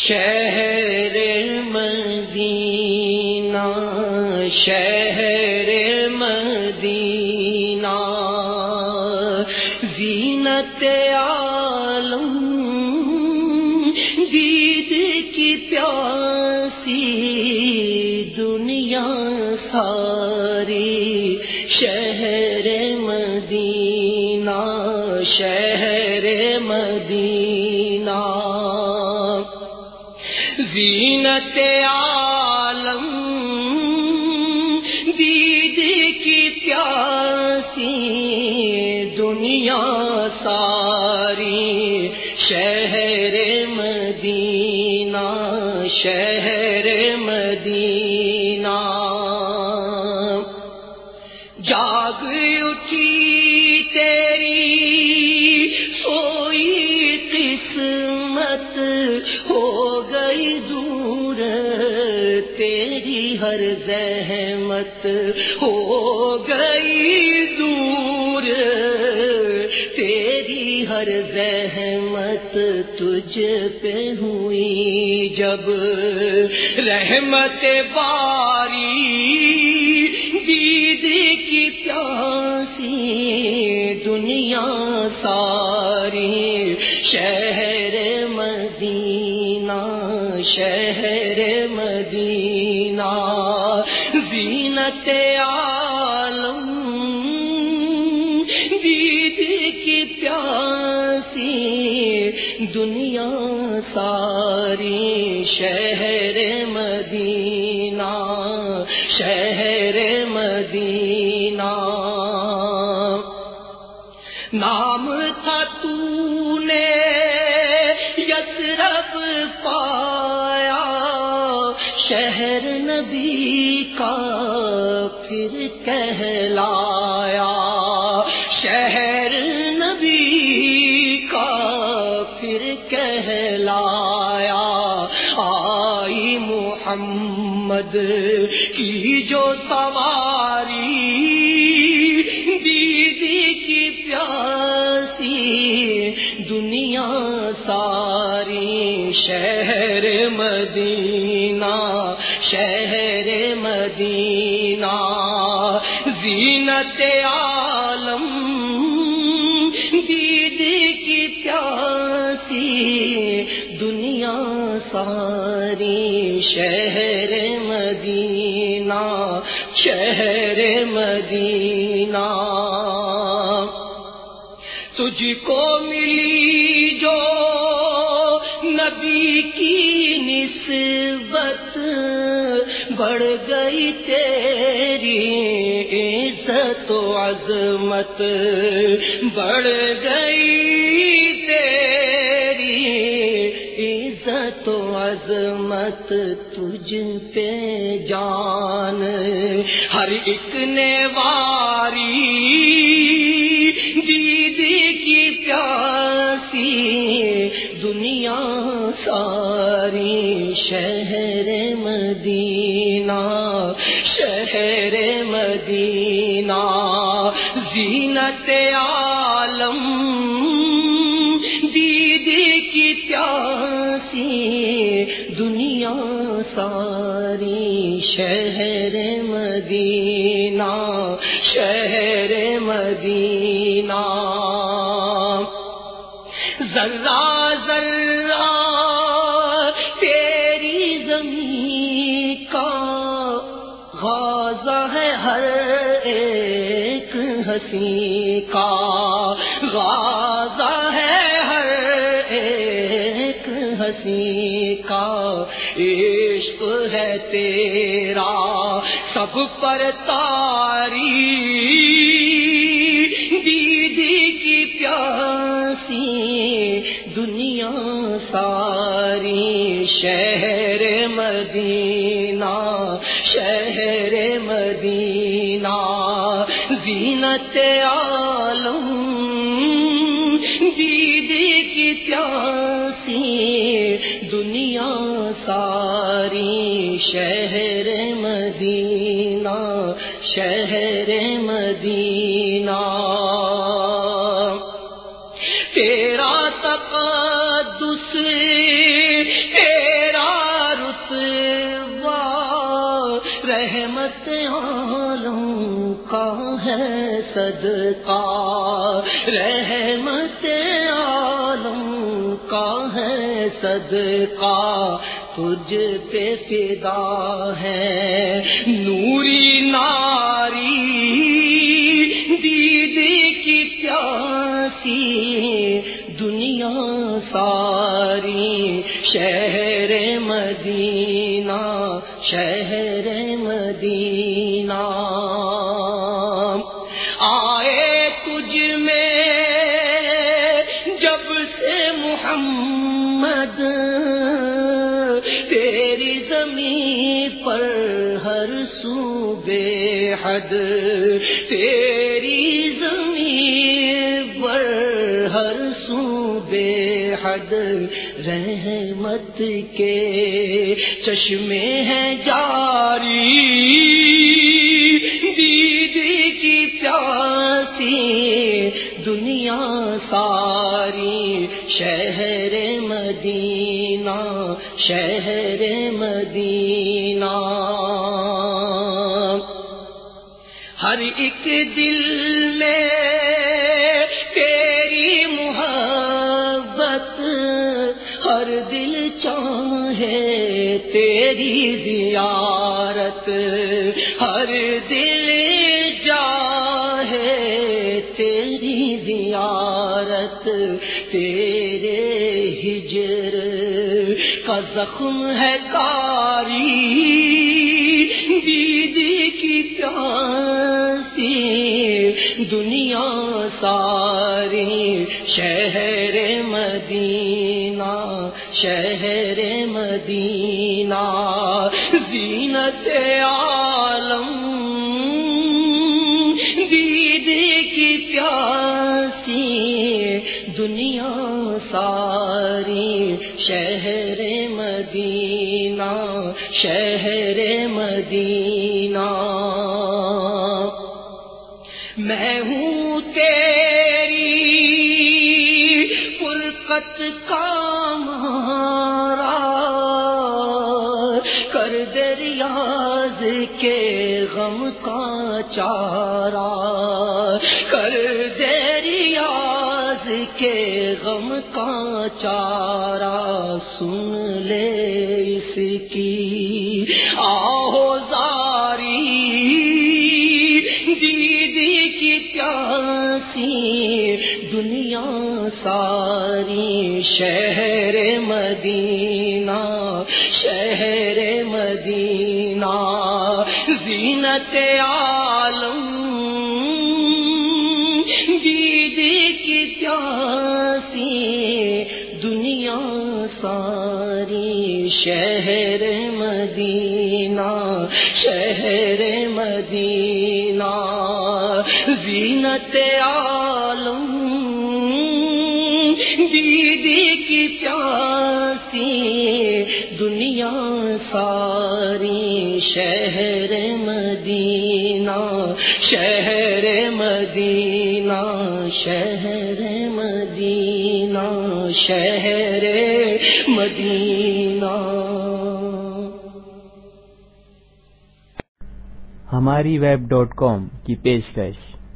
شہر مدینہ شہر مدینہ زینت عالم دید کی پیاسی دنیا ساری شہر مدینہ شہر مدینہ زینت عالم دید کی پیاسی دنیا ساری شہر مدینہ شہر مدینہ جاگ اٹھی تیری سوئی قسمت ہو گئی دور تیری ہر زحمت ہو گئی دور تیری ہر زحمت تجھ پہ ہوئی جب رحمت باری دید کی پیاسی دنیا ساری شہر مدینہ شہر مدینہ زینت عالم دید کی پیاسی دنیا ساری شہر مدینہ شہر مدینہ نام تھا تو نے یثرب پایا شہر نبی کا پھر کہلایا شہر نبی کا پھر کہلایا آئی محمد کی جو سواری دید کی پیاسی دنیا ساری شہر مدینہ شہر مدینہ زینت عالم دید کی پیاسی دنیا ساری شہر مدینہ شہر مدینہ تجھ کو ملی جو نبی کی نسبت بڑھ گئی تیری عزت و عظمت بڑھ گئی تیری عزت و عظمت تجھ پہ جان ہر ایک نے واری دید کی پیاسی دنیا ساری شہر مدینہ شہر مدینہ زینت عالم دید کی پیاسی دنیا ساری شہر مدینہ شہر مدینہ ذرہ ذرہ تیری زمین کا غازہ ہے ہر ایک ہنسی کا غازہ ہے ہر ایک ہنسی کا عشق ہے تیرا سب پر تاری دید کی پیاسی دنیا ساری شہر مدینہ شہر مدینہ زینت عالم دید کی پیاسی دنیا ساری شہر مدینہ شہر مدینہ تیرا تقدس صدقہ، رحمت عالم کا ہے صدقہ، تجھ پہ فدا ہے نوری ناری دید کی پیاسی دنیا ساری، شہر مدینہ شہر مدینہ، آئے تجھ میں جب سے محمد، تیری زمین پر ہر سو بے حد، تیری زمین پر ہر سو بے حد، رحمت کے چشمے ہیں جاری، دید کی پیاسی دنیا ساری، شہر مدینہ شہر مدینہ، ہر ایک دل میں تیری محبت، ہر دل چاہے تیری زیارت، ہر دل چاہے تیری زیارت، تیرے ہجر کا زخم ہے کاری، دید کی پیاسی دنیا ساری، شہر مدینہ شہر مدینہ، زینت عالم دید کی پیاسی دنیا ساری، شہر مدینہ شہر مدینہ، میں ہوں تیری فرقت کا مارا، کر دے ریاض کے غم کا چارہ، کر دے ریاض کے غم کا چارہ، سن لے اس کی آہوزاری، دید کی پیاسی دنیا ساری، شہر مدینہ شہر مدینہ، زینت عالم دید کی پیاسی دنیا ساری، شہر مدینہ شہر مدینہ، زینت عالم دید کی پیاسی دنیا ساری، شہر مدینہ شہر مدینہ، شہر مدینہ شہر مدینہ۔ ہماری web.com کی پیشکش